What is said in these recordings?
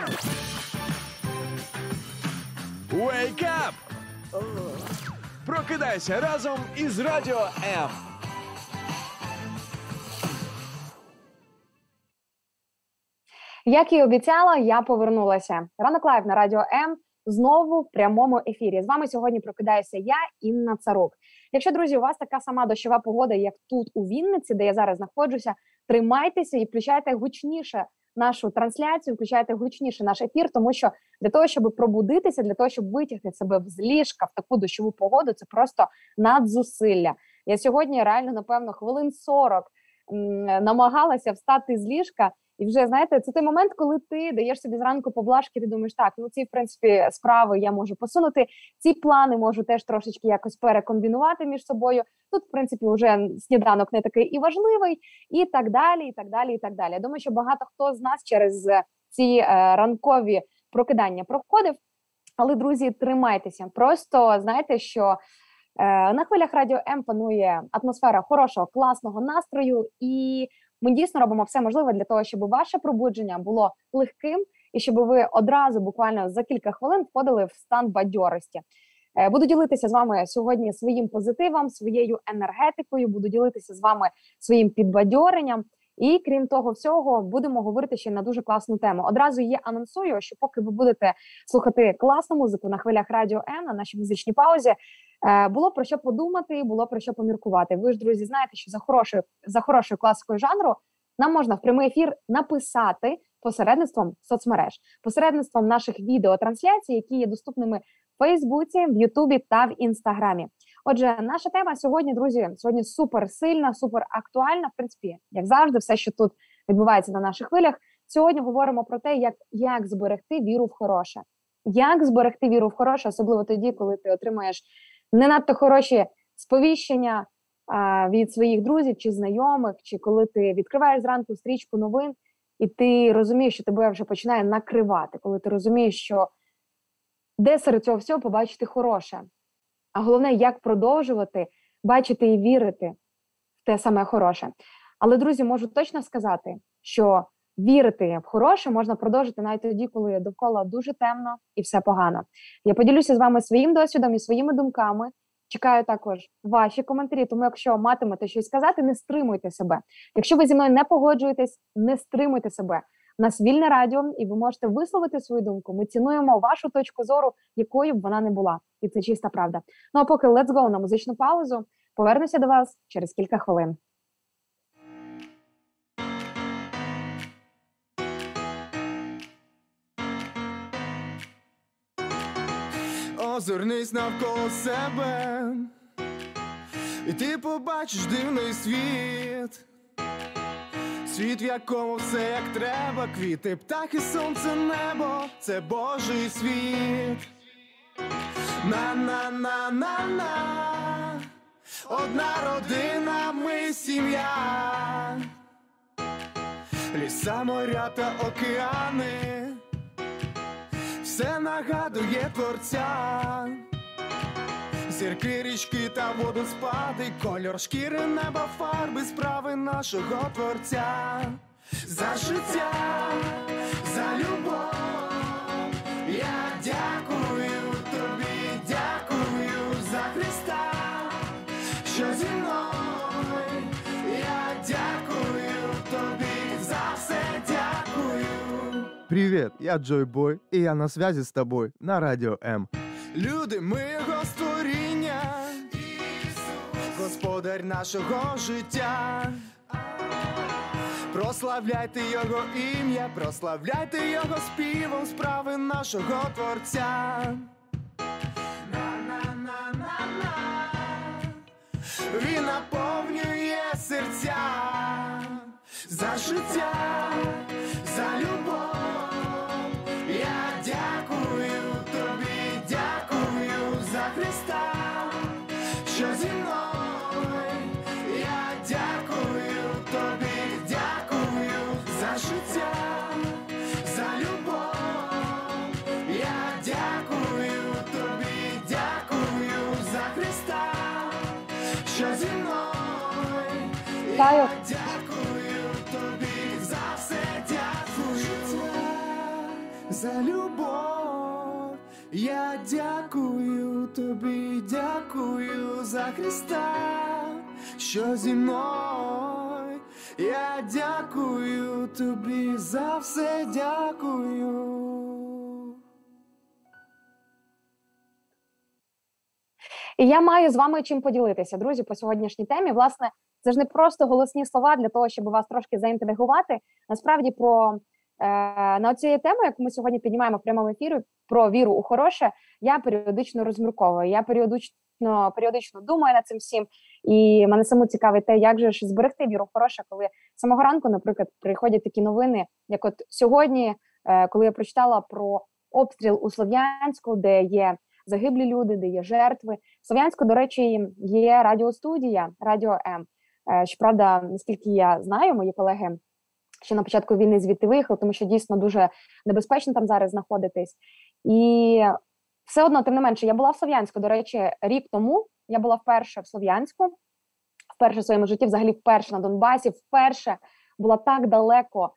Wake up! Прокидайся разом із Радіо М. Як і обіцяла, я повернулася. Ранок лайв на Радіо М знову в прямому ефірі. З вами сьогодні прокидаюся я, Інна Царук. Якщо, друзі, у вас така сама дощова погода, як тут у Вінниці, де я зараз знаходжуся, тримайтеся і включайте гучніше нашу трансляцію, включайте гучніше наш ефір, тому що для того, щоб пробудитися, для того, щоб витягти себе з ліжка в таку дощову погоду, це просто надзусилля. Я сьогодні реально, напевно, хвилин 40 намагалася встати з ліжка. І вже, знаєте, це той момент, коли ти даєш собі зранку поблажки, ти думаєш, так, ну ці, в принципі, справи я можу посунути, ці плани можу теж трошечки якось перекомбінувати між собою. Тут, в принципі, вже сніданок не такий і важливий, і так далі, і так далі, і так далі. Я думаю, що багато хто з нас через ці ранкові прокидання проходив. Але, друзі, тримайтеся. Просто знаєте, що на хвилях Радіо М панує атмосфера хорошого, класного настрою, і ми дійсно робимо все можливе для того, щоб ваше пробудження було легким і щоб ви одразу, буквально за кілька хвилин, входили в стан бадьорості. Буду ділитися з вами сьогодні своїм позитивом, своєю енергетикою, буду ділитися з вами своїм підбадьоренням. І, крім того всього, будемо говорити ще на дуже класну тему. Одразу її анонсую, що поки ви будете слухати класну музику на хвилях Радіо М, на нашій музичній паузі, було про що подумати, було про що поміркувати. Ви ж, друзі, знаєте, що за хорошою класикою жанру нам можна в прямий ефір написати посередництвом соцмереж, посередництвом наших відеотрансляцій, які є доступними в Фейсбуці, в Ютубі та в Інстаграмі. Отже, наша тема сьогодні, друзі, сьогодні супер сильна, супер актуальна. В принципі, як завжди, все, що тут відбувається на наших хвилях. Сьогодні говоримо про те, як зберегти віру в хороше. Як зберегти віру в хороше, особливо тоді, коли ти отримаєш не надто хороші сповіщення від своїх друзів чи знайомих, чи коли ти відкриваєш зранку стрічку новин, і ти розумієш, що тебе вже починає накривати, коли ти розумієш, що де серед цього всього побачити хороше. А головне, як продовжувати бачити і вірити в те саме хороше. Але, друзі, можу точно сказати, що вірити в хороше можна продовжити навіть тоді, коли довкола дуже темно і все погано. Я поділюся з вами своїм досвідом і своїми думками. Чекаю також ваші коментарі, тому якщо матимете щось сказати, не стримуйте себе. Якщо ви зі мною не погоджуєтесь, не стримуйте себе. У нас вільне радіо, і ви можете висловити свою думку. Ми цінуємо вашу точку зору, якою б вона не була. І це чиста правда. Ну а поки let's go на музичну паузу. Повернуся до вас через кілька хвилин. Озирнись навколо себе, і ти побачиш дивний світ. Світ, в якому все як треба, квіти, птахи, сонце, небо, це Божий світ. На-на-на-на-на, одна родина, ми сім'я. Ліса, моря та океани, все нагадує Творця. Зірки, річки та водоспади, кольор шкіри, неба, фарби, справи нашого Творця. За життя, за любов, я дякую тобі, дякую за Христа, що зі мною. Я дякую тобі, за все дякую. Привет, я Джой Бой, и я на связи с тобой на Радио М. Люди, ми його створіння, Господар нашого життя. Прославляйте його ім'я, прославляйте його співом, справи нашого Творця. На-на-на-на-на, він наповнює серця. За життя, за любов, я дякую тобі, дякую за Христа, що зі мною. Я дякую тобі, дякую за життя, за любов. Я дякую тобі, дякую за Христа, що зі мною. Вітаю. Дякую тобі за все, дякую. за любов. Я дякую тобі, дякую за Христа, що зі мною. Я дякую тобі за все, дякую. І я маю з вами чим поділитися, друзі, по сьогоднішній темі. Власне, це ж не просто голосні слова для того, щоб вас трошки заінтригувати. Насправді, на цієї теми, яку ми сьогодні піднімаємо в прямому ефірі, про віру у хороше, я періодично розмірковую. Я періодично думаю над цим всім. І мене саму цікавить те, як же ж зберегти віру в хороше, коли самого ранку, наприклад, приходять такі новини, як от сьогодні, коли я прочитала про обстріл у Слов'янську, де є загиблі люди, де є жертви. В Слов'янську, до речі, є радіостудія, Радіо М. Щоправда, наскільки я знаю, мої колеги ще на початку війни звідти виїхали, тому що дійсно дуже небезпечно там зараз знаходитись. І все одно, тим не менше, я була в Слов'янську, до речі, рік тому я була вперше в Слов'янську, вперше в своєму житті, взагалі вперше на Донбасі, вперше була так далеко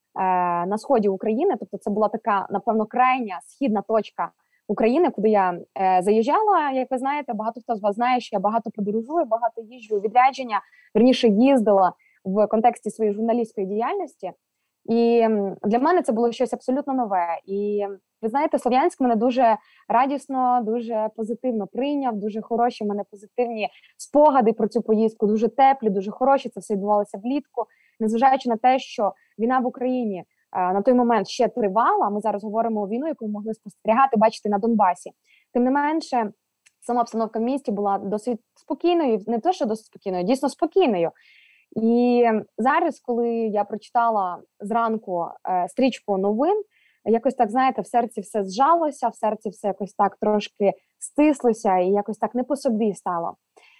на сході України, тобто це була така, напевно, крайня східна точка України, куди я заїжджала. Як ви знаєте, багато хто з вас знає, що я багато подорожую, багато їжджу у відрядження, вірніше їздила в контексті своєї журналістської діяльності. І для мене це було щось абсолютно нове. І ви знаєте, Слов'янськ мене дуже радісно, дуже позитивно прийняв, дуже хороші в мене позитивні спогади про цю поїздку, дуже теплі, дуже хороші. Це все відбувалося влітку, незважаючи на те, що війна в Україні на той момент ще тривала. Ми зараз говоримо про війну, яку ми могли спостерігати, бачити на Донбасі. Тим не менше, сама обстановка в місті була досить спокійною, не те, що досить спокійною, дійсно спокійною. І зараз, коли я прочитала зранку стрічку новин, якось так, знаєте, в серці все зжалося, в серці все якось так трошки стислося і якось так не по собі стало.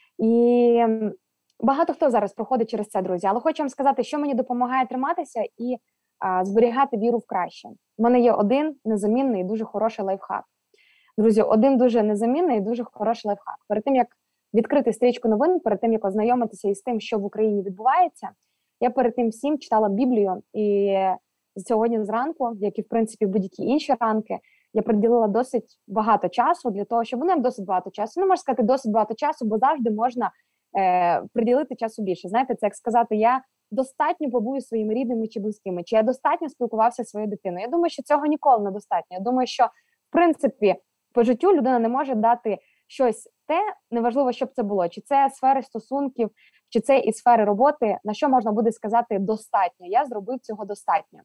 І багато хто зараз проходить через це, друзі. Але хочу вам сказати, що мені допомагає триматися і зберігати віру в краще. У мене є один незамінний і дуже хороший лайфхак. Друзі, один дуже незамінний і дуже хороший лайфхак. Перед тим, як відкрити стрічку новин, перед тим, як ознайомитися із тим, що в Україні відбувається, я перед тим всім читала Біблію. І сьогодні зранку, як і, в принципі, будь-які інші ранки, я приділила досить багато часу для того, щоб досить багато часу. Не можу сказати досить багато часу, бо завжди можна приділити часу більше. Знаєте, це як сказати, я достатньо побую своїми рідними чи близькими, чи я достатньо спілкувався зі своєю дитиною. Я думаю, що цього ніколи не достатньо. Я думаю, що, в принципі, по життю людина не може дати щось те, неважливо, що б це було, чи це сфери стосунків, чи це і сфери роботи, на що можна буде сказати достатньо. Я зробив цього достатньо.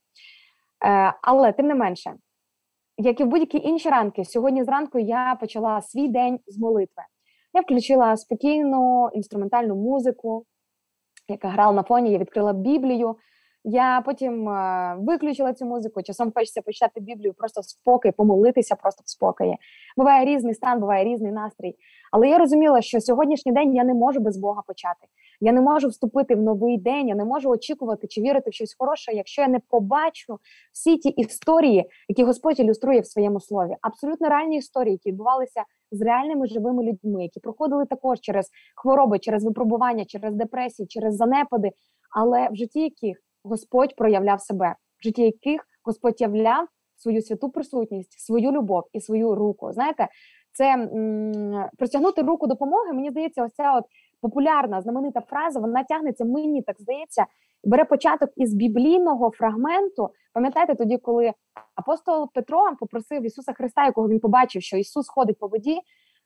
Але, тим не менше, як і в будь-які інші ранки, сьогодні зранку я почала свій день з молитви. Я включила спокійну інструментальну музику, яка грала на фоні, я відкрила Біблію. Я потім виключила цю музику, часом хочеться почитати Біблію просто в спокій, помолитися просто в спокої. Буває різний стан, буває різний настрій. Але я розуміла, що сьогоднішній день я не можу без Бога почати. Я не можу вступити в новий день, я не можу очікувати чи вірити в щось хороше, якщо я не побачу всі ті історії, які Господь ілюструє в своєму слові. Абсолютно реальні історії, які відбувалися з реальними живими людьми, які проходили також через хвороби, через випробування, через депресії, через занепади, але в житті яких Господь проявляв себе, в житті яких Господь являв свою святу присутність, свою любов і свою руку. Знаєте, це простягнути руку допомоги, мені здається, ось ця от популярна, знаменита фраза, вона тягнеться, мені так здається, бере початок із біблійного фрагменту. Пам'ятаєте, тоді, коли апостол Петро попросив Ісуса Христа, якого він побачив, що Ісус ходить по воді,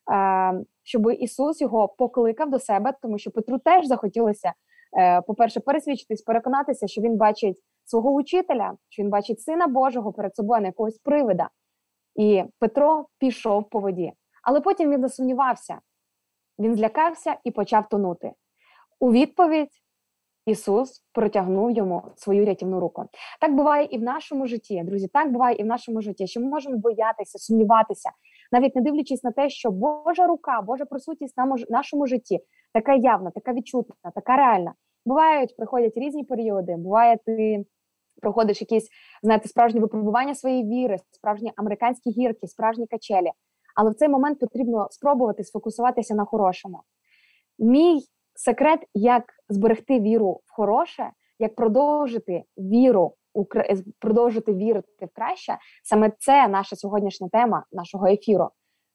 щоб Ісус його покликав до себе, тому що Петру теж захотілося, по-перше, пересвідчитись, переконатися, що він бачить свого учителя, що він бачить Сина Божого перед собою, на якогось привида. І Петро пішов по воді. Але потім він засумнівався. Він злякався і почав тонути. У відповідь Ісус протягнув йому свою рятівну руку. Так буває і в нашому житті, друзі, так буває і в нашому житті, що ми можемо боятися, сумніватися, навіть не дивлячись на те, що Божа рука, Божа присутність в нашому житті така явна, така відчутна, така реальна. Приходять різні періоди, буває, ти проходиш якісь, знаєте, справжні випробування своєї віри, справжні американські гірки, справжні качелі. Але в цей момент потрібно спробувати сфокусуватися на хорошому. Мій секрет, як зберегти віру в хороше, як продовжити віру продовжити вірити в краще, саме це наша сьогоднішня тема нашого ефіру.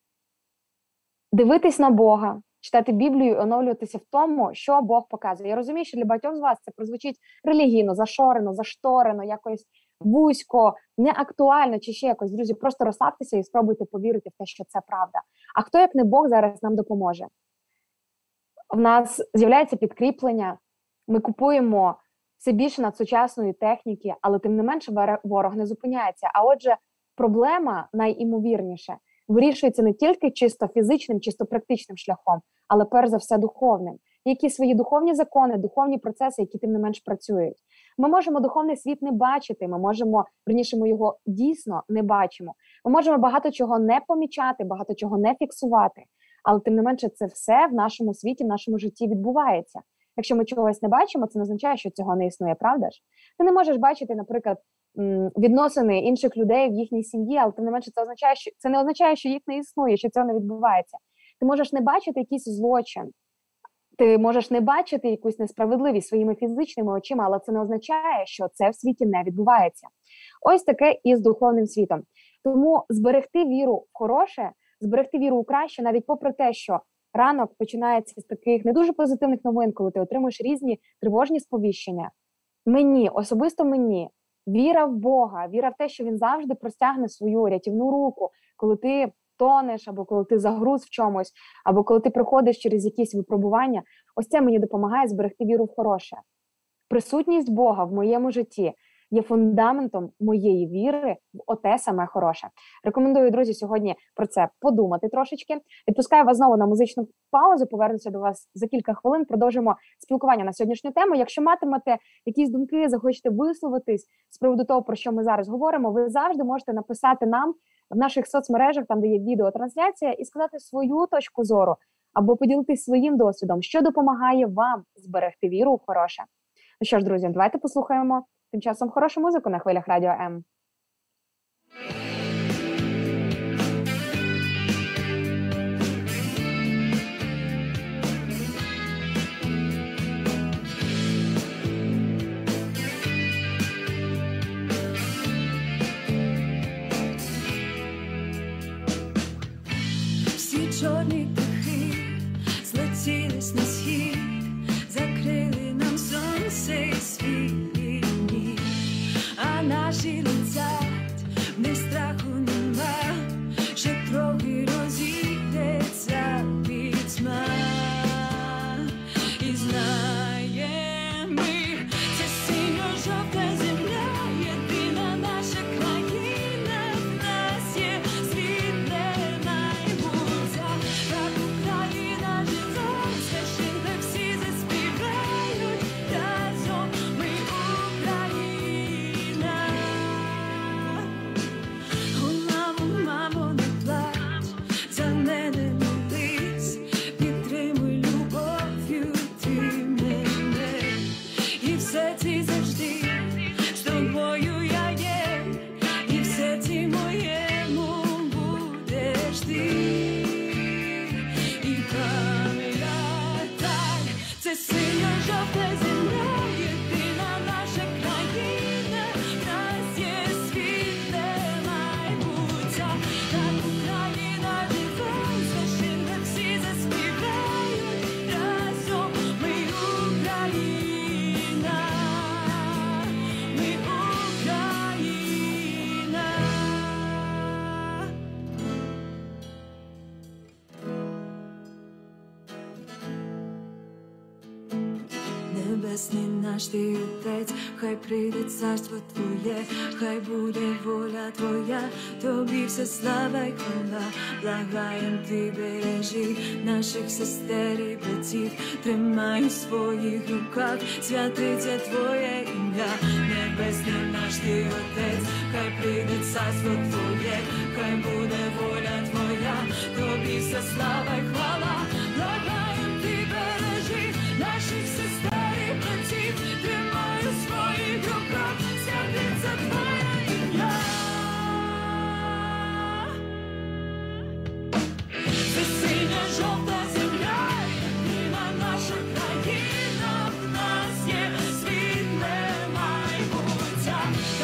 Дивитись на Бога, читати Біблію і оновлюватися в тому, що Бог показує. Я розумію, що для багатьох з вас це прозвучить релігійно, зашорено, зашторено, якось вузько, неактуально чи ще якось. Друзі, просто розслабтеся і спробуйте повірити в те, що це правда. А хто, як не Бог, зараз нам допоможе? В нас з'являється підкріплення, ми купуємо все більше надсучасної техніки, але тим не менше ворог не зупиняється. А отже, проблема, найімовірніше, вирішується не тільки чисто фізичним, чисто практичним шляхом, але перш за все духовним. Які свої духовні закони, духовні процеси, які тим не менш працюють. Ми можемо духовний світ не бачити, ми його дійсно не бачимо. Ми можемо багато чого не помічати, багато чого не фіксувати, але тим не менше це все в нашому світі, в нашому житті відбувається. Якщо ми чогось не бачимо, це не означає, що цього не існує, правда ж? Ти не можеш бачити, наприклад, відносини інших людей в їхній сім'ї, але тим не менше це не означає, що їх не існує, що цього не відбувається. Ти можеш не бачити якийсь злочин, ти можеш не бачити якусь несправедливість своїми фізичними очима, але це не означає, що це в світі не відбувається. Ось таке і з духовним світом. Тому зберегти віру в хороше, зберегти віру у краще, навіть попри те, що ранок починається з таких не дуже позитивних новин, коли ти отримуєш різні тривожні сповіщення. Особисто мені, віра в Бога, віра в те, що Він завжди простягне свою рятівну руку, коли ти тонеш, або коли ти загруз в чомусь, або коли ти проходиш через якісь випробування, ось це мені допомагає зберегти віру в хороше. Присутність Бога в моєму житті є фундаментом моєї віри в оте саме хороше. Рекомендую, друзі, сьогодні про це подумати трошечки. Відпускаю вас знову на музичну паузу, повернуся до вас за кілька хвилин, продовжимо спілкування на сьогоднішню тему. Якщо матимете якісь думки, захочете висловитись з приводу того, про що ми зараз говоримо, ви завжди можете написати нам в наших соцмережах, там, де є відеотрансляція, і сказати свою точку зору, або поділитись своїм досвідом, що допомагає вам зберегти віру в хороше. Ну що ж, друзі, давайте послухаємо тим часом хорошу музику на хвилях Радіо М. Всі чорні птахи злетілись на схід, закрили нам сонце і світлі дні, а наші летять, в них страху нема, ще трохи розійдеться пітьма. І знаємо ми, це синьо-жовта земля, єдина наша країна, в нас є світле майбуття, так Україна жива, священник всі заспівають, разом ми Україна. О, мамо, не плач, за мене молись, підтримуй любов'ю ти мене, і в серці завжди з тобою я є, і в серці моєму будеш ти. І пам'ятай, це синьо-жовта земля, єдина наша країна, в нас є світле майбуття, так Україна жива, священник всі заспівають, разом ми Україна, ми Україна. Небесний наш ти Отець, хай прийде царство Твоє, хай буде воля Твоя, Тобі вся слава й хвала. Благаєм ти бережи наших сестер і братів, тримай у своїх руках, святиться Твоє ім'я. Небесний наш ти Отець, хай прийде царство Твоє, хай буде воля Твоя, Тобі вся слава й хвала. Благаєм ти бережи наших сестер і братів, тримай у своїх руках, святиться Твоє ім'я. Це синя-жовта земля, єдина наша країна, в нас є світле майбуття,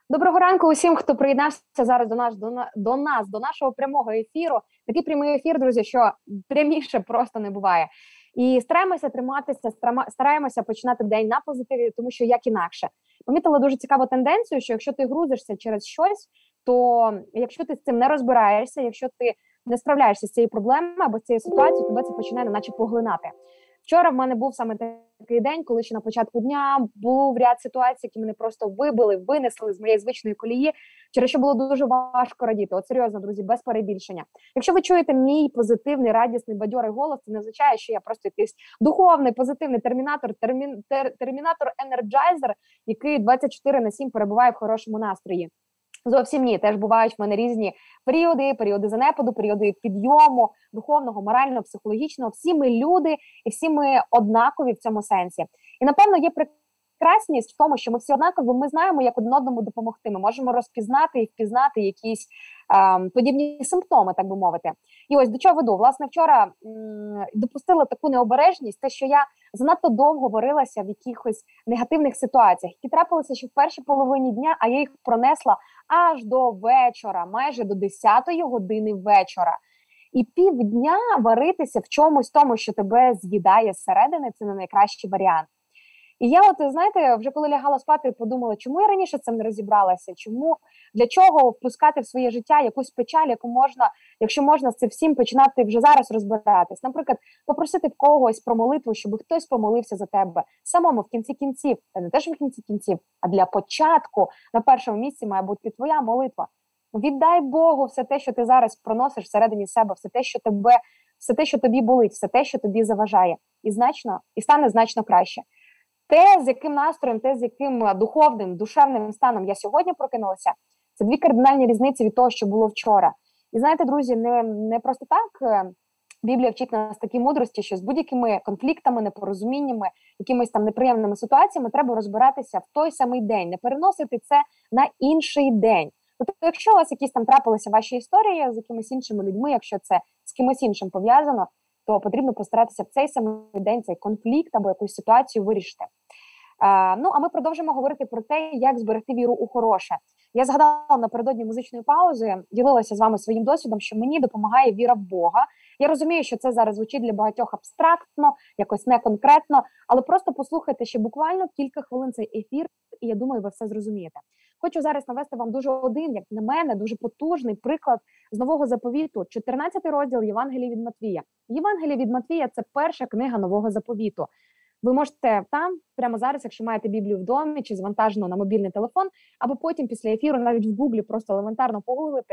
Доброго ранку усім, хто приєднався зараз до нашого прямого ефіру. Такий прямий ефір, друзі, що пряміше просто не буває. І стараємося триматися, стараємося починати день на позитиві, тому що як інакше. Помітила дуже цікаву тенденцію, що якщо ти грузишся через щось, то якщо ти з цим не розбираєшся, якщо ти не справляєшся з цією проблемою або з цією ситуацією, тебе це починає наче поглинати. Вчора в мене був саме такий день, коли ще на початку дня був ряд ситуацій, які мене просто винесли з моєї звичної колії, через що було дуже важко радіти. От серйозно, друзі, без перебільшення. Якщо ви чуєте мій позитивний, радісний, бадьорий голос, це не означає, що я просто якийсь духовний, позитивний термінатор-енерджайзер, який 24/7 перебуває в хорошому настрої. Зовсім ні, теж бувають в мене різні періоди занепаду, періоди підйому, духовного, морального, психологічного. Всі ми люди і всі ми однакові в цьому сенсі. І, напевно, є прекрасність в тому, що ми всі однакові, ми знаємо, як один одному допомогти. Ми можемо розпізнати і впізнати якісь подібні симптоми, так би мовити. І ось до чого веду. Власне, вчора допустила таку необережність, те, що я занадто довго варилася в якихось негативних ситуаціях, які трапилися ще в першій половині дня, а я їх пронесла аж до вечора, майже до 10-ї години вечора. І півдня варитися в чомусь тому, що тебе з'їдає зсередини, це не найкращий варіант. І я, знаєте, вже коли лягала спати, подумала, чому я раніше цим не розібралася, для чого впускати в своє життя якусь печаль, якщо можна з цим всім починати вже зараз розбиратись. Наприклад, попросити в когось про молитву, щоб хтось помолився за тебе. Самому в кінці кінців, та не те, що в кінці кінців, а для початку на першому місці має бути твоя молитва. Віддай Богу все те, що ти зараз проносиш всередині себе, все те, що тобі болить, все те, що тобі заважає. І стане значно краще. Те, з яким настроєм, те, з яким духовним, душевним станом я сьогодні прокинулася, це дві кардинальні різниці від того, що було вчора. І знаєте, друзі, не просто так Біблія вчить нас такій мудрості, що з будь-якими конфліктами, непорозуміннями, якимись там неприємними ситуаціями треба розбиратися в той самий день, не переносити це на інший день. Тобто, якщо у вас якісь там трапилися ваші історії з якимись іншими людьми, якщо це з кимось іншим пов'язано, то потрібно постаратися в цей самий день цей конфлікт або якусь ситуацію вирішити. А ми продовжимо говорити про те, як зберегти віру у хороше. Я згадала напередодні музичної паузи, ділилася з вами своїм досвідом, що мені допомагає віра в Бога. Я розумію, що це зараз звучить для багатьох абстрактно, якось не конкретно, але просто послухайте ще буквально кілька хвилин цей ефір, і я думаю, ви все зрозумієте. Хочу зараз навести вам як на мене, дуже потужний приклад з Нового Заповіту, 14 розділ Євангелії від Матвія. Євангелія від Матвія – це перша книга Нового Заповіту. Ви можете там, прямо зараз, якщо маєте Біблію в домі чи завантажено на мобільний телефон, або потім після ефіру навіть в Гуглі просто елементарно погуглити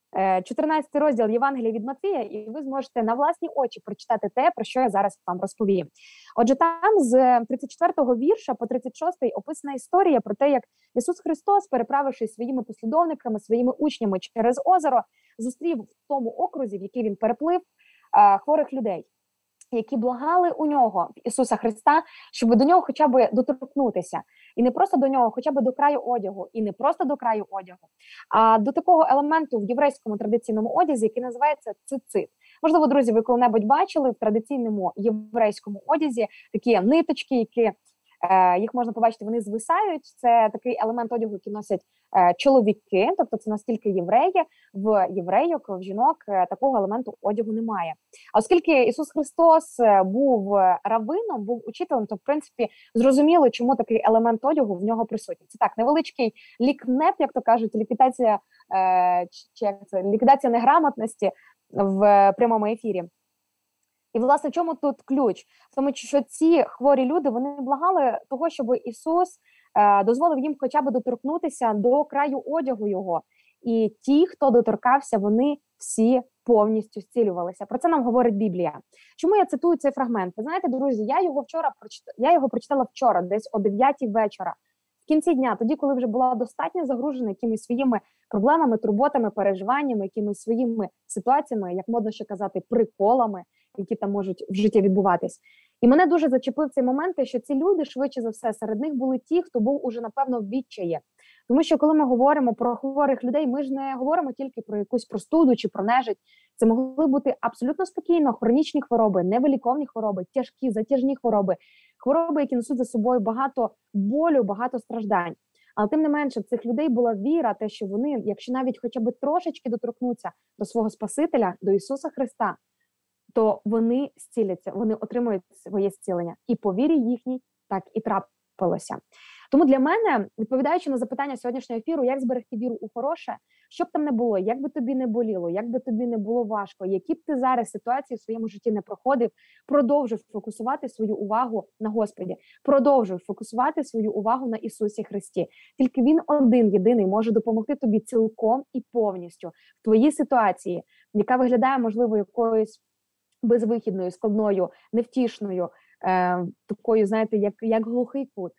14 розділ Євангелія від Матвія, і ви зможете на власні очі прочитати те, про що я зараз вам розповім. Отже, там з 34-го вірша по 36-й описана історія про те, як Ісус Христос, переправившись своїми послідовниками, своїми учнями через озеро, зустрів в тому окрузі, в який він переплив, хворих людей, які благали у нього, Ісуса Христа, щоб до нього хоча б доторкнутися. І не просто до нього, хоча б до краю одягу. І не просто до краю одягу, а до такого елементу в єврейському традиційному одязі, який називається цицит. Можливо, друзі, ви коли-небудь бачили в традиційному єврейському одязі такі ниточки, які їх можна побачити, вони звисають. Це такий елемент одягу, який носять чоловіки, тобто це настільки євреї, в єврейок, в жінок такого елементу одягу немає. А оскільки Ісус Христос був раввином, був учителем, то, в принципі, зрозуміло, чому такий елемент одягу в нього присутній. Це так, невеличкий лікнеп, як то кажуть, ліквідація неграмотності в прямому ефірі. І, власне, в чому тут ключ? В тому, що ці хворі люди, вони благали того, щоб Ісус дозволив їм хоча б доторкнутися до краю одягу Його. І ті, хто доторкався, вони всі повністю зцілювалися. Про це нам говорить Біблія. Чому я цитую цей фрагмент? Ви знаєте, друзі, я його прочитала вчора, десь о 9-й вечора. В кінці дня, тоді, коли вже була достатньо загружена якимись своїми проблемами, турботами, переживаннями, якимись своїми ситуаціями, як модно ще казати, приколами, які там можуть в житті відбуватись. І мене дуже зачепив цей момент, що ці люди, швидше за все, серед них були ті, хто був уже, напевно, в відчаї. Тому що, коли ми говоримо про хворих людей, ми ж не говоримо тільки про якусь простуду чи про нежить. Це могли бути абсолютно спокійно хронічні хвороби, невиліковні хвороби, тяжкі, затяжні хвороби, хвороби, які несуть за собою багато болю, багато страждань. Але тим не менше, в цих людей була віра, те, що вони, якщо навіть хоча б трошечки доторкнуться до свого Спасителя, до Ісуса Христа, то вони зціляться, вони отримують своє зцілення. І по вірі їхній так і трапилося. Тому для мене, відповідаючи на запитання сьогоднішнього ефіру, як зберегти віру у хороше, що б там не було, як би тобі не боліло, як би тобі не було важко, які б ти зараз ситуації в своєму житті не проходив, продовжуй фокусувати свою увагу на Господі, продовжуй фокусувати свою увагу на Ісусі Христі. Тільки Він один, єдиний може допомогти тобі цілком і повністю в твоїй ситуації, яка виглядає, можливо, якоюсь безвихідною, складною, невтішною, такою, знаєте, як глухий кут.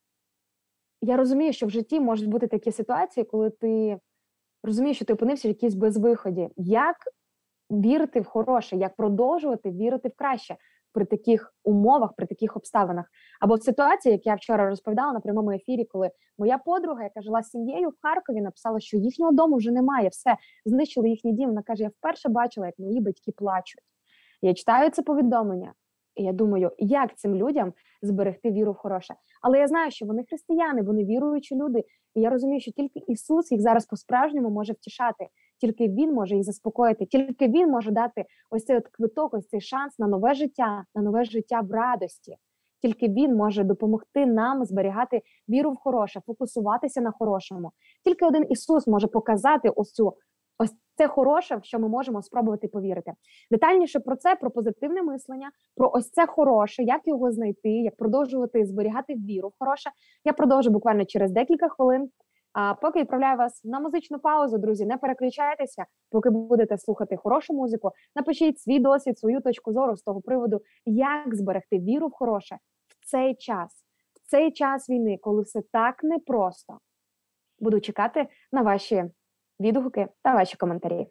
Я розумію, що в житті можуть бути такі ситуації, коли ти розумієш, що ти опинився в якійсь безвиході. Як вірити в хороше, як продовжувати вірити в краще при таких умовах, при таких обставинах? Або в ситуації, як я вчора розповідала на прямому ефірі, коли моя подруга, яка жила з сім'єю в Харкові, написала, що їхнього дому вже немає, все, знищили їхній дім. Вона каже, я вперше бачила, як мої батьки плачуть. Я читаю це повідомлення, і я думаю, як цим людям зберегти віру в хороше. Але я знаю, що вони християни, вони віруючі люди, і я розумію, що тільки Ісус їх зараз по-справжньому може втішати, тільки Він може їх заспокоїти, тільки Він може дати ось цей от квиток, ось цей шанс на нове життя в радості. Тільки Він може допомогти нам зберігати віру в хороше, фокусуватися на хорошому. Тільки один Ісус може показати ось це хороше, в що ми можемо спробувати повірити. Детальніше про це, про позитивне мислення, про ось це хороше, як його знайти, як продовжувати зберігати віру в хороше, я продовжу буквально через декілька хвилин. А поки відправляю вас на музичну паузу, друзі, не переключайтеся, поки будете слухати хорошу музику, напишіть свій досвід, свою точку зору з того приводу, як зберегти віру в хороше в цей час війни, коли все так непросто. Буду чекати на ваші відгуки та ваші коментарі.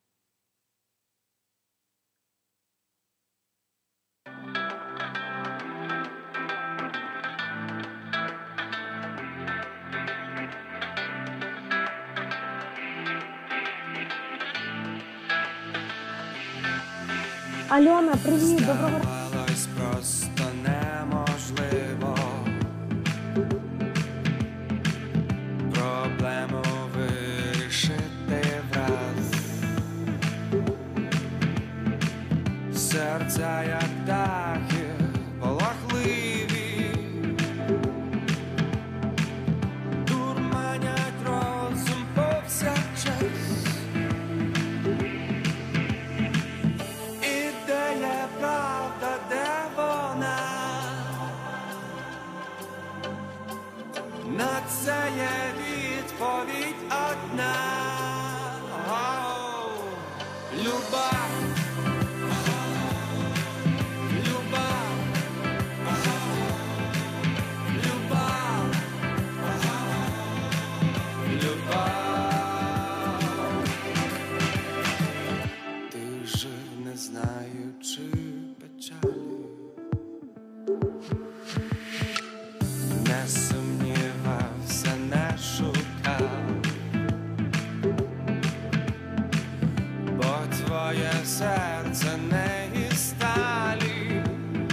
Альона, привіт, доброго ранку. Здавалось просто неможливо проблему вирішити враз. Серця як дахи полохливі, дурманять розум повсякчас. Ідея правда, де вона? На це є відповідь одна. Любов. Знаючи печалі, не сумнівався, не шукав, бо твоє серце не із сталі,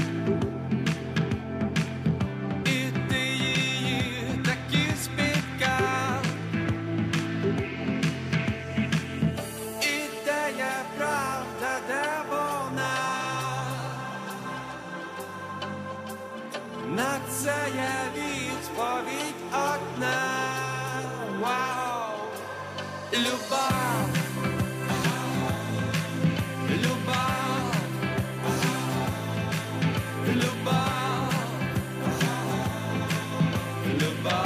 і ти її таки спіткав. Ідея правда, де на це є відповідь одна. Вау! Любов. Любов. Любов. Любов.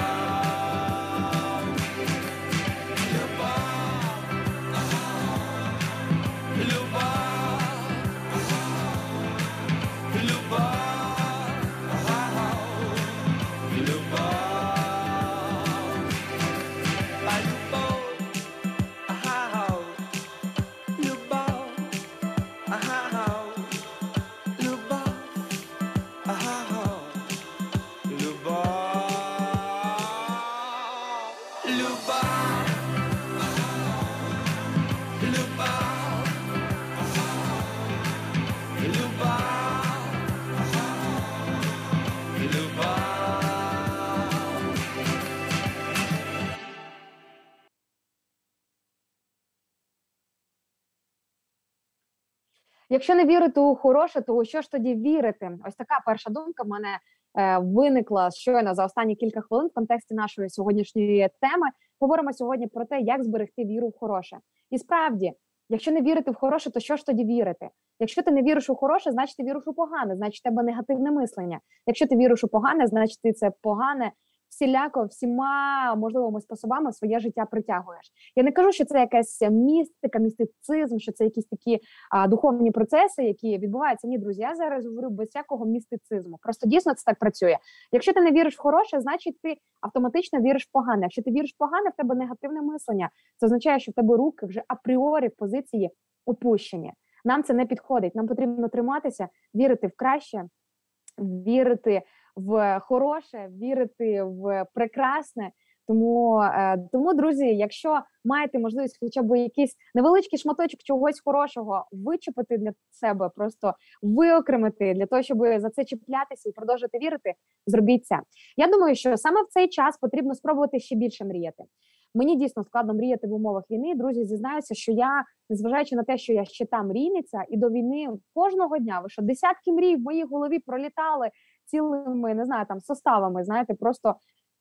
Якщо не вірити у хороше, то у що ж тоді вірити? Ось така перша думка в мене виникла щойно за останні кілька хвилин в контексті нашої сьогоднішньої теми. Говоримо сьогодні про те, як зберегти віру в хороше. І справді, якщо не вірити в хороше, то що ж тоді вірити? Якщо ти не віриш у хороше, значить ти віриш у погане, значить в тебе негативне мислення. Якщо ти віриш у погане, значить ти це погане всіляко, всіма можливими способами в своє життя притягуєш. Я не кажу, що це якась містика, містицизм, що це якісь такі духовні процеси, які відбуваються. Ні, друзі, я зараз говорю без всякого містицизму. Просто дійсно це так працює. Якщо ти не віриш в хороше, значить ти автоматично віриш в погане. Якщо ти віриш в погане, в тебе негативне мислення. Це означає, що в тебе руки вже апріорі в позиції опущені. Нам це не підходить. Нам потрібно триматися, вірити в краще, вірити в хороше, вірити в прекрасне. Тому, друзі, якщо маєте можливість хоча б якийсь невеличкий шматочок чогось хорошого вичепити для себе, просто виокремити, для того, щоб за це чіплятися і продовжувати вірити, зробіть це. Я думаю, що саме в цей час потрібно спробувати ще більше мріяти. Мені дійсно складно мріяти в умовах війни. Друзі, зізнаюся, що я, незважаючи на те, що я ще та мрійниця, і до війни кожного дня, ви що, десятки мрій в моїй голові пролітали цілими, не знаю, там, составами, знаєте, просто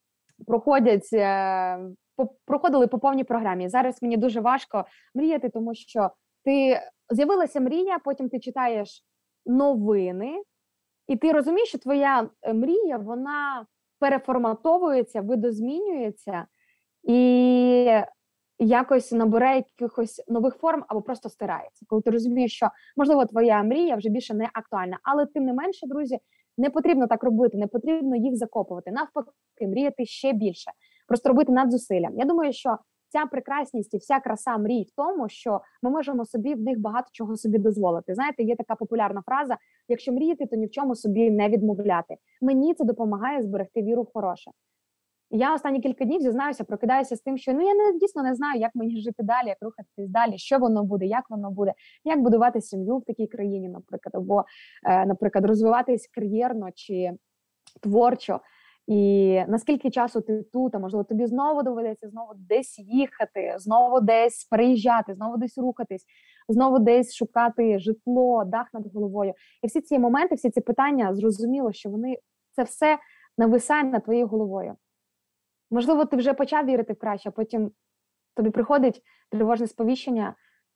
проходили по повній програмі. Зараз мені дуже важко мріяти, тому що з'явилася мрія, потім ти читаєш новини, і ти розумієш, що твоя мрія, вона переформатовується, видозмінюється, і якось набере якихось нових форм або просто стирається. Коли ти розумієш, що, можливо, твоя мрія вже більше не актуальна. Але тим не менше, друзі, не потрібно так робити, не потрібно їх закопувати. Навпаки, мріяти ще більше. Просто робити надзусилля. Я думаю, що ця прекрасність і вся краса мрій в тому, що ми можемо собі в них багато чого собі дозволити. Знаєте, є така популярна фраза: якщо мріяти, то ні в чому собі не відмовляти. Мені це допомагає зберегти віру в хороше. Я останні кілька днів, зізнаюся, прокидаюся з тим, що дійсно не знаю, як мені жити далі, як рухатись далі, що воно буде, як будувати сім'ю в такій країні, наприклад, або, наприклад, розвиватись кар'єрно чи творчо. І наскільки часу ти тут, а можливо, тобі знову доведеться знову десь їхати, знову десь переїжджати, знову десь рухатись, знову десь шукати житло, дах над головою. І всі ці моменти, всі ці питання, зрозуміло, що це все нависає над твоєю головою. Можливо, ти вже почав вірити в краще, а потім тобі приходить тривожне сповіщення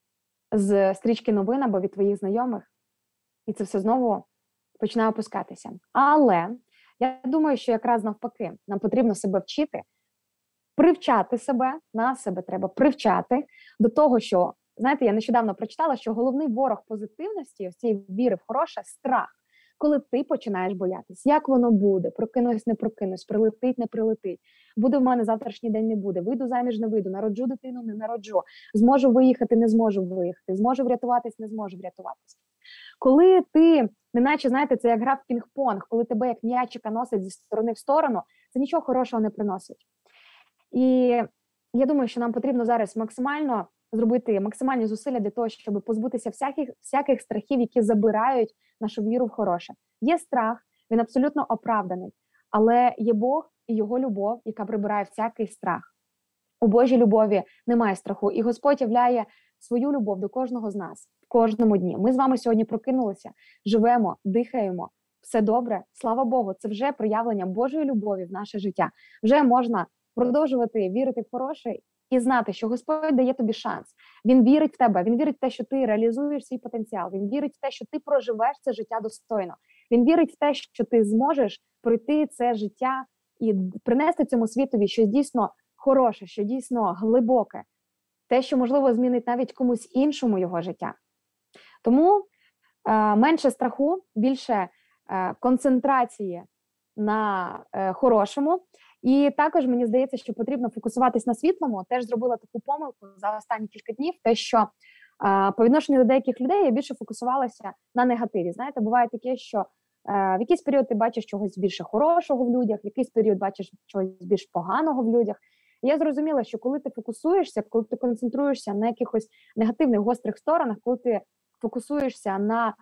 з стрічки новин або від твоїх знайомих, і це все знову починає опускатися. Але я думаю, що якраз навпаки, нам потрібно себе вчити, привчати себе, нас себе треба привчати до того, що, знаєте, я нещодавно прочитала, що головний ворог позитивності, ось цієї віри в хороше – страх. Коли ти починаєш боятись, як воно буде, прокинусь, не прокинусь, прилетить, не прилетить, буде в мене завтрашній день, не буде, вийду заміж, не вийду, народжу дитину, не народжу, зможу виїхати, не зможу виїхати, зможу врятуватись, не зможу врятуватись. Коли ти, неначе, знаєте, це як гра в пінг-понг, коли тебе як м'ячика носить зі сторони в сторону, це нічого хорошого не приносить. І я думаю, що нам потрібно зараз максимально зробити максимальні зусилля для того, щоб позбутися всяких страхів, які забирають нашу віру в хороше. Є страх, він абсолютно оправданий, але є Бог і Його любов, яка прибирає всякий страх. У Божій любові немає страху, і Господь являє свою любов до кожного з нас в кожному дні. Ми з вами сьогодні прокинулися, живемо, дихаємо, все добре, слава Богу, це вже проявлення Божої любові в наше життя. Вже можна продовжувати вірити в хороше і знати, що Господь дає тобі шанс. Він вірить в тебе, Він вірить в те, що ти реалізуєш свій потенціал, Він вірить в те, що ти проживеш це життя достойно. Він вірить в те, що ти зможеш пройти це життя і принести цьому світові щось дійсно хороше, що дійсно глибоке. Те, що, можливо, змінить навіть комусь іншому його життя. Тому менше страху, більше концентрації на хорошому. І також мені здається, що потрібно фокусуватись на світлому. Теж зробила таку помилку за останні кілька днів, те, що по відношенню до деяких людей я більше фокусувалася на негативі. Знаєте, буває таке, що в якийсь період ти бачиш чогось більше хорошого в людях, в якийсь період бачиш чогось більш поганого в людях. І я зрозуміла, що коли ти фокусуєшся, коли ти концентруєшся на якихось негативних, гострих сторонах, коли ти фокусуєшся на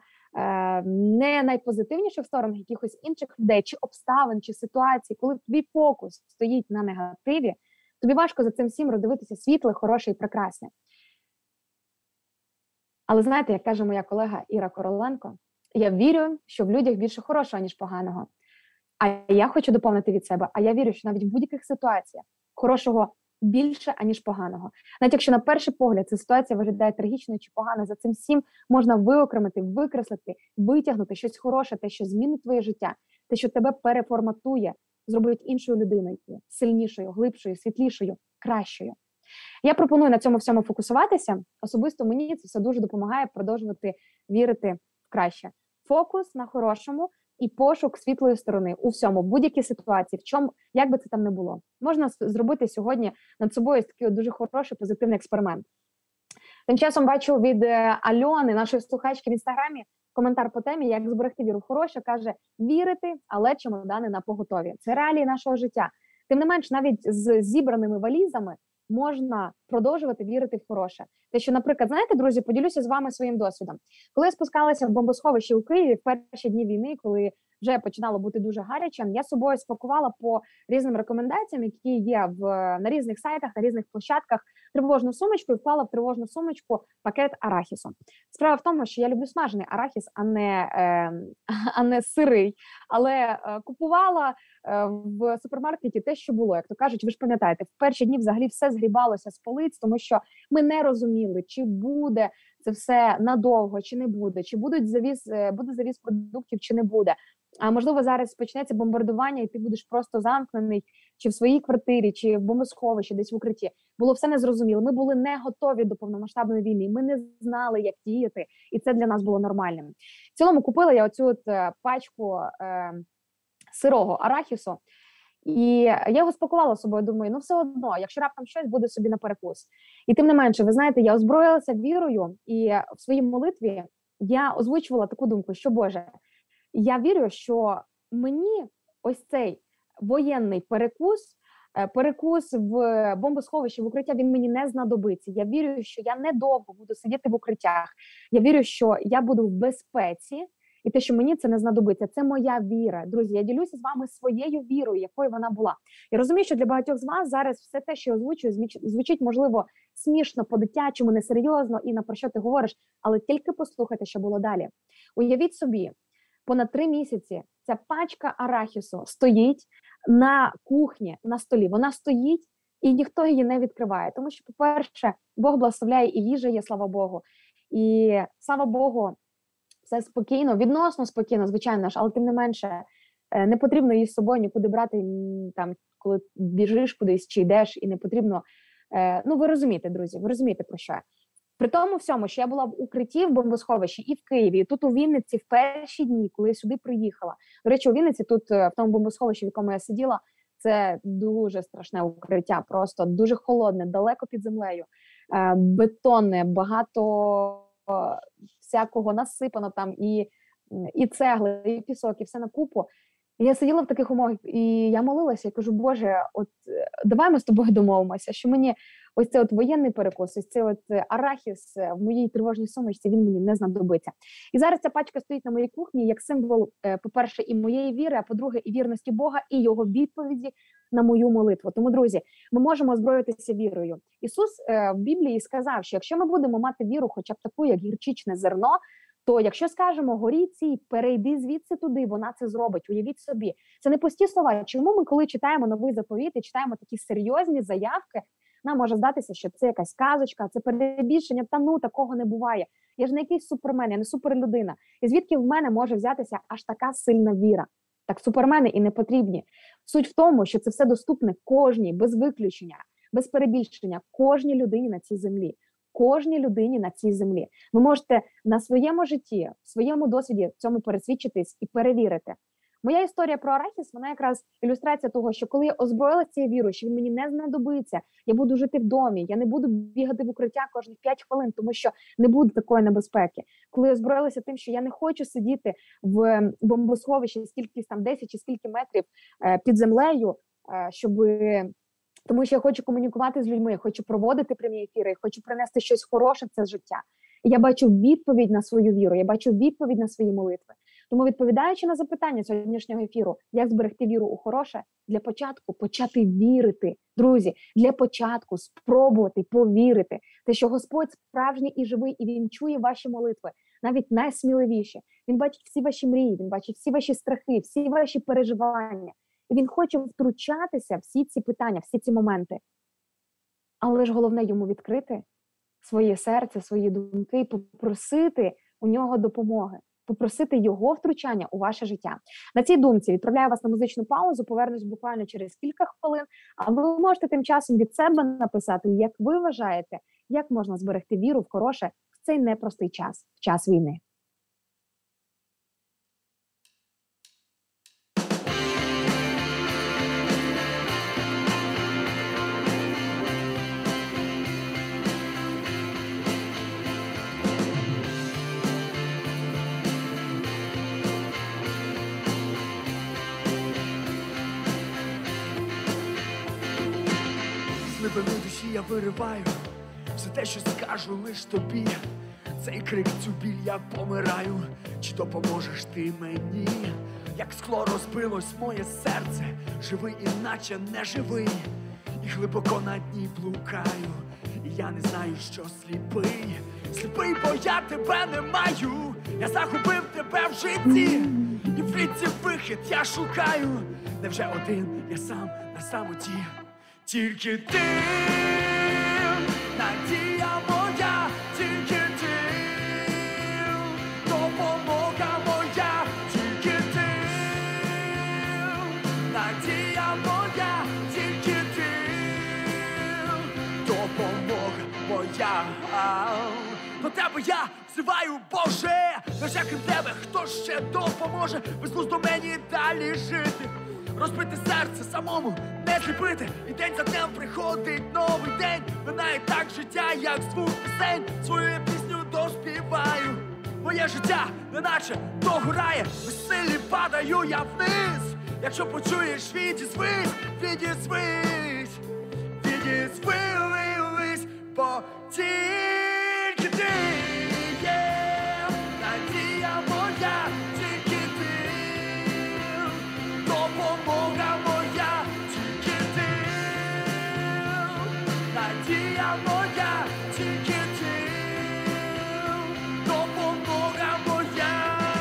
не найпозитивніших сторонах якихось інших людей, чи обставин, чи ситуацій, коли твій фокус стоїть на негативі, тобі важко за цим всім роздивитися світле, хороше і прекрасне. Але знаєте, як каже моя колега Іра Короленко, я вірю, що в людях більше хорошого, ніж поганого. А я хочу доповнити від себе, а я вірю, що навіть в будь-яких ситуаціях хорошого більше, аніж поганого. Навіть якщо на перший погляд ця ситуація виглядає трагічною чи поганою, за цим всім можна виокремити, викреслити, витягнути щось хороше, те, що змінить твоє життя, те, що тебе переформатує, зробить іншою людиною, сильнішою, глибшою, світлішою, кращою. Я пропоную на цьому всьому фокусуватися. Особисто мені це все дуже допомагає продовжувати вірити в краще. Фокус на хорошому і пошук світлої сторони у всьому, в будь-якій ситуації, в чому, як би це там не було. Можна зробити сьогодні над собою такий дуже хороший позитивний експеримент. Тим часом бачу від Альони, нашої слухачки в Інстаграмі, коментар по темі, як зберегти віру в хороше, каже, вірити, але чемодани на поготові. Це реалії нашого життя. Тим не менш, навіть з зібраними валізами можна продовжувати вірити в хороше. Те, що, наприклад, знаєте, друзі, поділюся з вами своїм досвідом. Коли я спускалася в бомбосховище у Києві в перші дні війни, коли вже починало бути дуже гаряче, я з собою спакувала по різним рекомендаціям, які є на різних сайтах, на різних площадках, тривожну сумочку і вклала в тривожну сумочку пакет арахісу. Справа в тому, що я люблю смажений арахіс, а не сирий. Але купувала в супермаркеті те, що було. Як то кажуть, ви ж пам'ятаєте, в перші дні взагалі все згрібалося з полиць, тому що ми не розуміли, чи буде це все надовго, чи не буде, чи буде завіз продуктів, чи не буде. А можливо, зараз почнеться бомбардування, і ти будеш просто замкнений чи в своїй квартирі, чи в бомбосховищі, десь в укритті. Було все незрозуміло. Ми були не готові до повномасштабної війни. Ми не знали, як діяти, і це для нас було нормальним. В цілому купила я оцю пачку сирого арахісу, і я його спакувала з собою, думаю, ну все одно, якщо раптом щось, буде собі на перекус. І тим не менше, ви знаєте, я озброїлася вірою, і в своїй молитві я озвучувала таку думку, що, Боже, я вірю, що мені ось цей воєнний перекус в бомбосховищі, в укриття, він мені не знадобиться. Я вірю, що я недовго буду сидіти в укриттях. Я вірю, що я буду в безпеці, і те, що мені це не знадобиться, це моя віра. Друзі, я ділюся з вами своєю вірою, якою вона була. Я розумію, що для багатьох з вас зараз все те, що я озвучую, звучить, можливо, смішно, по-дитячому, несерйозно, і на про що ти говориш, але тільки послухайте, що було далі. Уявіть собі, понад 3 місяці ця пачка арахісу стоїть на кухні, на столі. Вона стоїть, і ніхто її не відкриває. Тому що, по-перше, Бог благословляє, і їжа є, слава Богу. І, слава Богу, все спокійно, відносно спокійно, звичайно ж, але тим не менше, не потрібно її з собою нікуди брати, там, коли біжиш кудись чи йдеш, і не потрібно... Ну, ви розумієте, друзі, ви розумієте, про що я. При тому всьому, що я була в укритті в бомбосховищі і в Києві, і тут у Вінниці в перші дні, коли я сюди приїхала. До речі, у Вінниці, тут в тому бомбосховищі, в якому я сиділа, це дуже страшне укриття, просто дуже холодне, далеко під землею, бетонне, багато всякого насипано там, і цегли, і пісок, і все на купу. І я сиділа в таких умовах, і я молилася, і кажу, Боже, от давай ми з тобою домовимося, що мені ось цей от воєнний перекус, ось цей от арахіс в моїй тривожній сумочці, він мені не знадобиться. І зараз ця пачка стоїть на моїй кухні як символ, по-перше, і моєї віри, а по-друге, і вірності Бога, і його відповіді на мою молитву. Тому, друзі, ми можемо озброїтися вірою. Ісус в Біблії сказав, що якщо ми будемо мати віру, хоча б таку, як гірчичне зерно, то якщо скажемо горі цій, перейди звідси туди, вона це зробить, уявіть собі. Це не пусті слова. Чому ми, коли читаємо новий заповіт і читаємо такі серйозні заявки, нам може здатися, що це якась казочка, це перебільшення, та ну, такого не буває. Я ж не якийсь супермен, я не суперлюдина. І звідки в мене може взятися аж така сильна віра? Так супермени і не потрібні. Суть в тому, що це все доступне кожній, без виключення, без перебільшення, кожній людині на цій землі. Кожній людині на цій землі. Ви можете на своєму житті, в своєму досвіді в цьому пересвідчитись і перевірити. Моя історія про арахіс, вона якраз ілюстрація того, що коли я озброїлася цією вірою, що він мені не знадобиться, я буду жити в домі, я не буду бігати в укриття кожних 5 хвилин, тому що не буде такої небезпеки. Коли я озброїлася тим, що я не хочу сидіти в бомбосховищі скільки там 10 чи скільки метрів під землею, тому що я хочу комунікувати з людьми, хочу проводити прямі ефіри, хочу принести щось хороше в це життя. І я бачу відповідь на свою віру, я бачу відповідь на свої молитви. Тому, відповідаючи на запитання сьогоднішнього ефіру, як зберегти віру у хороше, для початку почати вірити. Друзі, для початку спробувати повірити. те, що Господь справжній і живий, і Він чує ваші молитви, навіть найсміливіші. Він бачить всі ваші мрії, Він бачить всі ваші страхи, всі ваші переживання. І Він хоче втручатися в всі ці питання, всі ці моменти. Але ж головне йому відкрити своє серце, свої думки і попросити у нього допомоги, попросити його втручання у ваше життя. На цій думці відправляю вас на музичну паузу, повернусь буквально через кілька хвилин, а ви можете тим часом від себе написати, як ви вважаєте, як можна зберегти віру в хороше в цей непростий час, в час війни. З глибини душі я вириваю все те, що скажу лиш тобі. Цей крик, цю біль, я помираю. Чи допоможеш ти мені? Як скло розбилось моє серце, живий іначе не живий. І глибоко на дні блукаю, і я не знаю, що сліпий. Сліпий, бо я тебе не маю. Я загубив тебе в житті, і в ліці вихід я шукаю. Невже один я сам на самоті? Тільки ти, надія моя, тільки ти, допомога моя, тільки ти, надія моя, тільки ти, допомога моя. До тебе я взиваю, Боже, лише крім тебе, хто ще допоможе безглуздо мені далі жити? Розбити серце самому, не зліпити, і день за днем приходить новий день. Минає так життя, як звук пісень, свою пісню доспіваю. Моє життя, неначе догорає, безсилі падаю я вниз. Якщо почуєш, відізвись, відізвись, відізвись, бо тільки ти є надія моя, тільки ти, допомога моя, тільки ти, надія моя, тільки ти, допомога моя.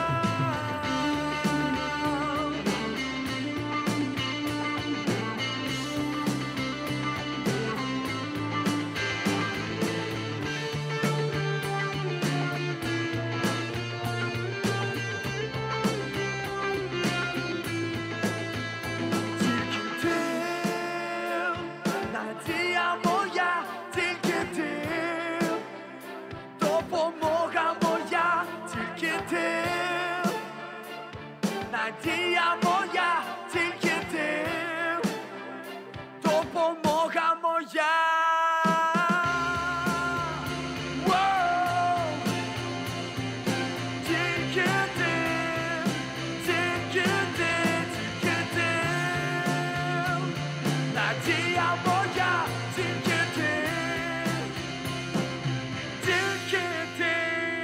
Надія моя, тільки ти, допомога моя, тільки ти, надія моя, тільки ти, допомога моя. Воу! Тільки ти, тільки ти, тільки ти, надія моя, тільки ти, тільки ти.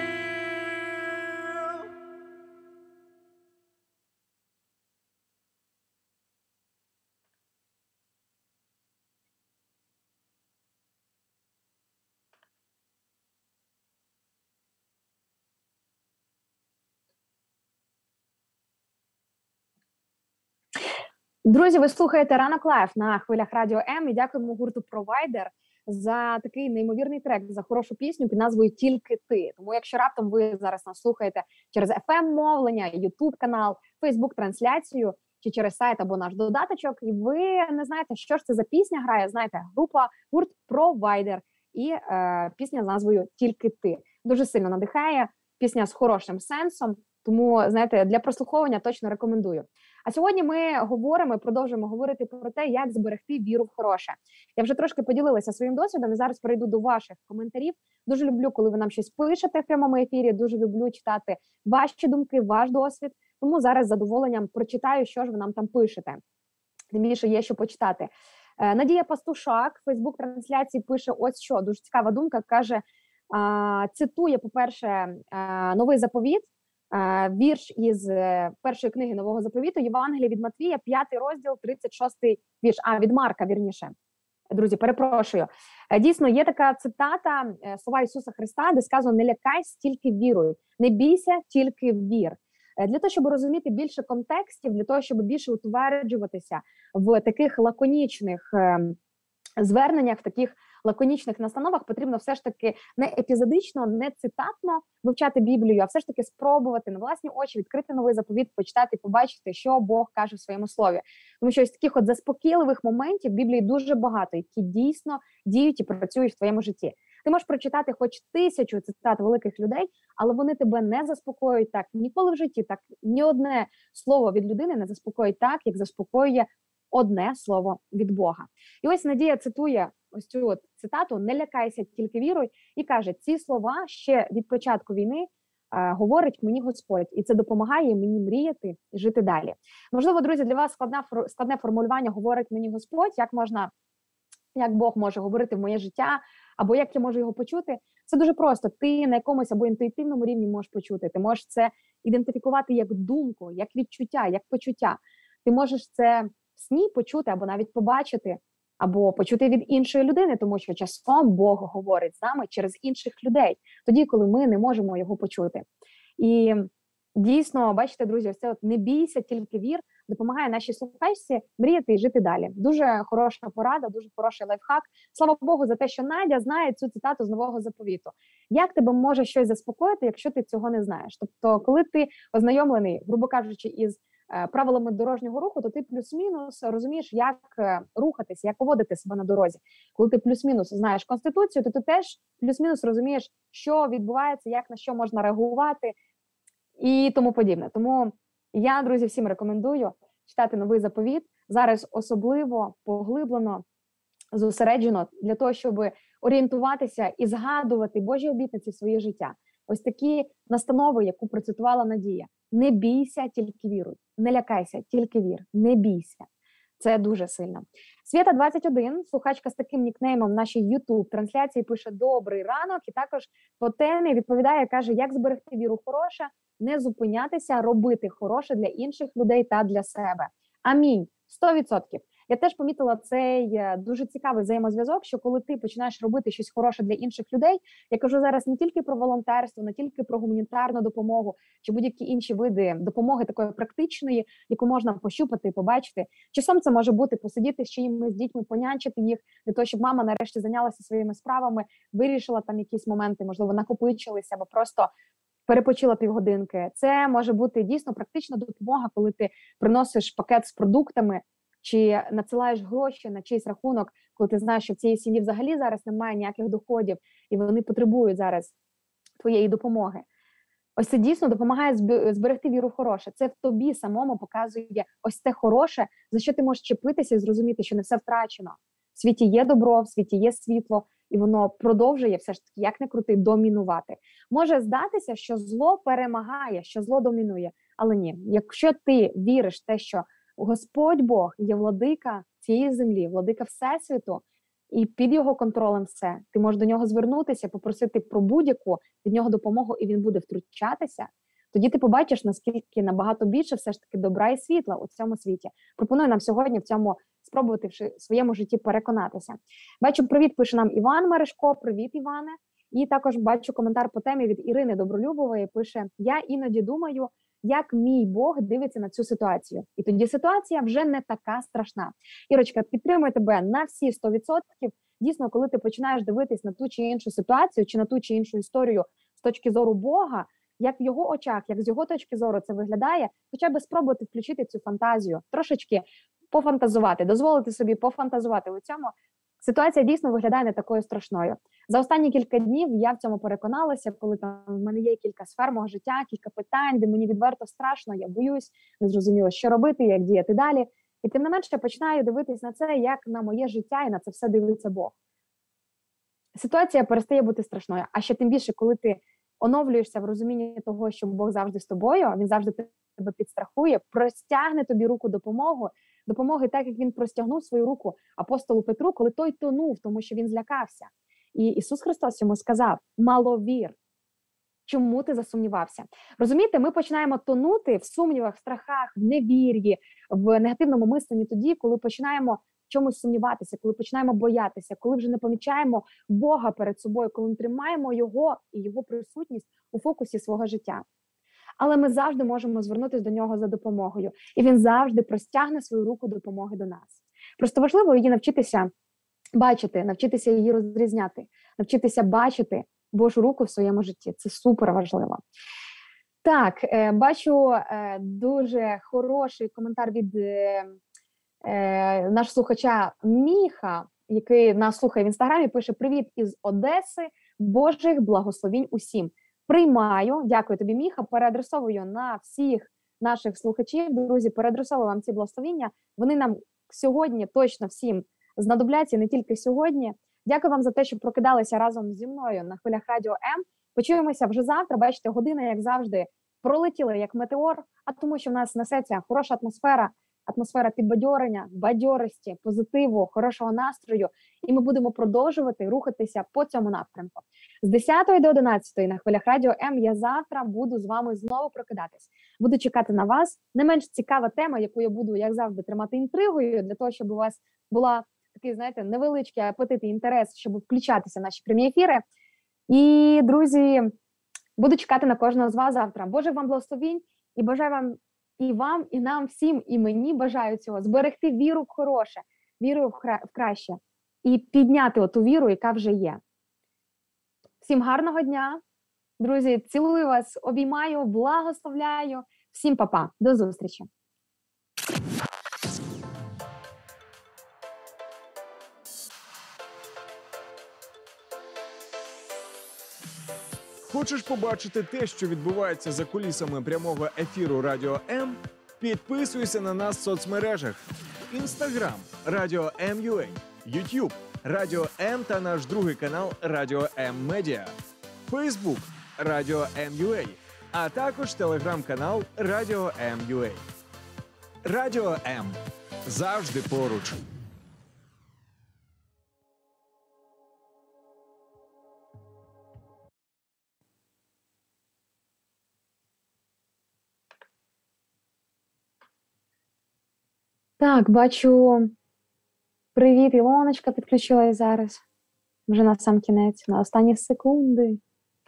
Друзі, ви слухаєте «Ранок Лайв» на хвилях Радіо М і дякуємо гурту Provider за такий неймовірний трек, за хорошу пісню під назвою «Тільки ти». Тому якщо раптом ви зараз нас слухаєте через FM-мовлення, YouTube-канал, Facebook-трансляцію чи через сайт або наш додаточок, і ви не знаєте, що ж це за пісня грає, знаєте, гурт Provider і пісня з назвою «Тільки ти». Дуже сильно надихає, пісня з хорошим сенсом, тому, знаєте, для прослуховування точно рекомендую. А сьогодні ми продовжуємо говорити про те, як зберегти віру в хороше. Я вже трошки поділилася своїм досвідом і зараз перейду до ваших коментарів. Дуже люблю, коли ви нам щось пишете в прямому ефірі, дуже люблю читати ваші думки, ваш досвід. Тому зараз з задоволенням прочитаю, що ж ви нам там пишете. Тим більше є що почитати. Надія Пастушак в Фейсбук-трансляції пише ось що, дуже цікава думка, каже, цитує, по-перше, Новий заповіт, вірш із першої книги Нового заповіту, Євангелія від Матвія, 5 розділ, 36 вірш, від Марка, вірніше. друзі, перепрошую. Дійсно, є така цитата, слова Ісуса Христа, де сказано: не лякайся, тільки віруй, не бійся, тільки вір. Для того, щоб розуміти більше контекстів, для того, щоб більше утверджуватися в таких лаконічних зверненнях, в таких лаконічних настановах, потрібно все ж таки не епізодично, не цитатно вивчати Біблію, а все ж таки спробувати на власні очі відкрити новий заповіт, почитати, побачити, що Бог каже в своєму слові. Тому що ось таких от заспокійливих моментів в Біблії дуже багато, які дійсно діють і працюють в твоєму житті. Ти можеш прочитати хоч 1000 цитат великих людей, але вони тебе не заспокоюють так ніколи в житті, так ні одне слово від людини не заспокоїть так, як заспокоює одне слово від Бога. І ось Надія цитує ось цю от цитату: «Не лякайся, тільки віруй», і каже: ці слова ще від початку війни говорить мені Господь, і це допомагає мені мріяти і жити далі. Можливо, друзі, для вас складне формулювання «говорить мені Господь», як Бог може говорити в моє життя, або як я можу його почути. Це дуже просто. Ти на якомусь або інтуїтивному рівні можеш почути. Ти можеш це ідентифікувати як думку, як відчуття, як почуття. Ти можеш це в сні почути, або навіть побачити, або почути від іншої людини, тому що часом Бог говорить з нами через інших людей, тоді, коли ми не можемо його почути. І дійсно, бачите, друзі, ось це от «не бійся, тільки вір» допомагає нашій слухачці мріяти і жити далі. Дуже хороша порада, дуже хороший лайфхак. Слава Богу за те, що Надя знає цю цитату з Нового Заповіту. Як тебе може щось заспокоїти, якщо ти цього не знаєш? Тобто, коли ти ознайомлений, грубо кажучи, із правилами дорожнього руху, то ти плюс-мінус розумієш, як рухатись, як поводити себе на дорозі. Коли ти плюс-мінус знаєш Конституцію, то ти теж плюс-мінус розумієш, що відбувається, як на що можна реагувати і тому подібне. Тому я, друзі, всім рекомендую читати Новий Заповіт. Зараз особливо поглиблено, зосереджено для того, щоб орієнтуватися і згадувати Божі обітниці в своє життя. Ось такі настанови, яку процитувала Надія. Не бійся, тільки віруй. Не лякайся, тільки вір. Не бійся. Це дуже сильно. Свята 21, слухачка з таким нікнеймом в нашій YouTube-трансляції, пише «Добрий ранок» і також по темі відповідає, каже: як зберегти віру хороше, не зупинятися, робити хороше для інших людей та для себе. Амінь. 100%. Я теж помітила цей дуже цікавий взаємозв'язок, що коли ти починаєш робити щось хороше для інших людей, я кажу зараз не тільки про волонтерство, не тільки про гуманітарну допомогу, чи будь-які інші види допомоги такої практичної, яку можна пощупати і побачити. Часом це може бути посидіти з чиїмось дітьми, понянчити їх, для того, щоб мама нарешті зайнялася своїми справами, вирішила там якісь моменти, можливо, накопичилися, або просто перепочила півгодинки. Це може бути дійсно практична допомога, коли ти приносиш пакет з продуктами, чи надсилаєш гроші на чийсь рахунок, коли ти знаєш, що в цій сім'ї взагалі зараз немає ніяких доходів, і вони потребують зараз твоєї допомоги. Ось це дійсно допомагає зберегти віру в хороше. Це в тобі самому показує ось це хороше, за що ти можеш чіпитися і зрозуміти, що не все втрачено. В світі є добро, в світі є світло, і воно продовжує все ж таки, як не крути, домінувати. Може здатися, що зло перемагає, що зло домінує, але ні. Якщо ти віриш в те, що Господь Бог є владика цієї землі, владика Всесвіту, і під його контролем все. Ти можеш до нього звернутися, попросити про будь-яку від нього допомогу, і він буде втручатися. Тоді ти побачиш, наскільки набагато більше все ж таки добра і світла у цьому світі. Пропоную нам сьогодні в цьому спробувати в своєму житті переконатися. Бачу, привіт, пише нам Іван Мережко. Привіт, Іване. І також бачу коментар по темі від Ірини Добролюбової. Пише: я іноді думаю, як мій Бог дивиться на цю ситуацію. І тоді ситуація вже не така страшна. Ірочка, підтримую тебе на всі 100%. Дійсно, коли ти починаєш дивитись на ту чи іншу ситуацію, чи на ту чи іншу історію з точки зору Бога, як в його очах, як з його точки зору це виглядає, хоча б спробувати включити цю фантазію, трошечки пофантазувати, дозволити собі пофантазувати у цьому. Ситуація дійсно виглядає не такою страшною. За останні кілька днів я в цьому переконалася, коли там в мене є кілька сфер мого життя, кілька питань, де мені відверто страшно, я боюсь, не зрозуміло, що робити, як діяти далі. І тим не менше я починаю дивитись на це, як на моє життя, і на це все дивиться Бог. Ситуація перестає бути страшною. А ще тим більше, коли ти оновлюєшся в розумінні того, що Бог завжди з тобою, він завжди тебе підстрахує, простягне тобі руку допомоги так, як він простягнув свою руку апостолу Петру, коли той тонув, тому що він злякався. І Ісус Христос йому сказав: маловір, чому ти засумнівався? Розумієте, ми починаємо тонути в сумнівах, в страхах, в невір'ї, в негативному мисленні тоді, коли починаємо чомусь сумніватися, коли починаємо боятися, коли вже не помічаємо Бога перед собою, коли не тримаємо Його і Його присутність у фокусі свого життя. Але ми завжди можемо звернутися до Нього за допомогою. І Він завжди простягне свою руку допомоги до нас. Просто важливо її навчитися бачити, навчитися її розрізняти, навчитися бачити Божу руку в своєму житті. Це супер важливо. Так, бачу дуже хороший коментар від нашого слухача Міха, який нас слухає в Інстаграмі, пише: «Привіт із Одеси, Божих благословінь усім». Приймаю, дякую тобі, Міха, переадресовую на всіх наших слухачів. Друзі, переадресовую вам ці благословіння. Вони нам сьогодні точно всім знадобляться, і не тільки сьогодні. Дякую вам за те, що прокидалися разом зі мною на хвилях Радіо М. Почуємося вже завтра. Бачите, година, як завжди, пролетіла як метеор, а тому, що в нас несеться хороша атмосфера підбадьорення, бадьорості, позитиву, хорошого настрою, і ми будемо продовжувати рухатися по цьому напрямку. З 10 до 11 на хвилях Радіо М я завтра буду з вами знову прокидатись. Буду чекати на вас. Не менш цікава тема, яку я буду, як завжди, тримати інтригою, для того, щоб у вас була такий, знаєте, невеличкий апетит і інтерес, щоб включатися в наші прямі ефіри. І, друзі, буду чекати на кожного з вас завтра. Боже вам благословінь і бажаю вам, і нам всім, і мені бажаю цього, зберегти віру в хороше, віру в краще і підняти оту віру, яка вже є. Всім гарного дня, друзі, цілую вас, обіймаю, благословляю. Всім па-па, до зустрічі. Хочеш побачити те, що відбувається за кулісами прямого ефіру Радіо М? Підписуйся на нас в соцмережах: Instagram – Радіо М.UA, YouTube – Радіо М та наш другий канал Радіо М Медіа, Facebook – Радіо М.UA, а також телеграм-канал Радіо М.UA. Радіо М. Завжди поруч. Так, бачу. Привіт, Ілоночка підключилась зараз. Вже на сам кінець, на останні секунди.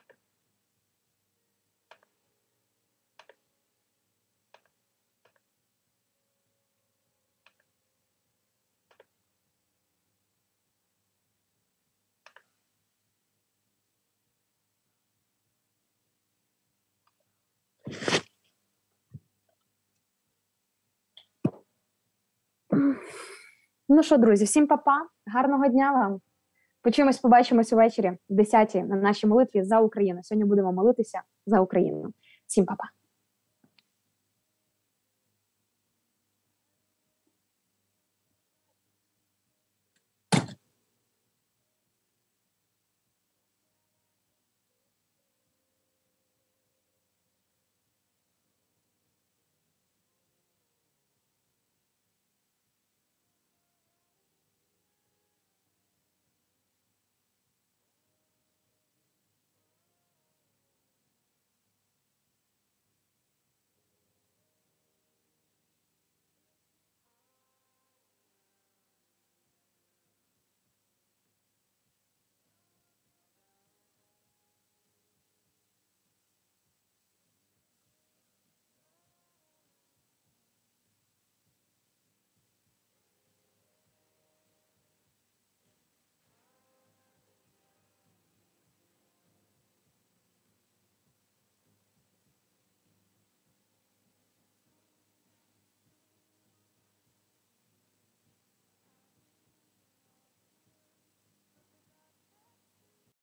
Ну що, друзі, всім па-па, гарного дня вам. Почуємось, побачимось увечері в 10-й на нашій молитві за Україну. Сьогодні будемо молитися за Україну. Всім па-па.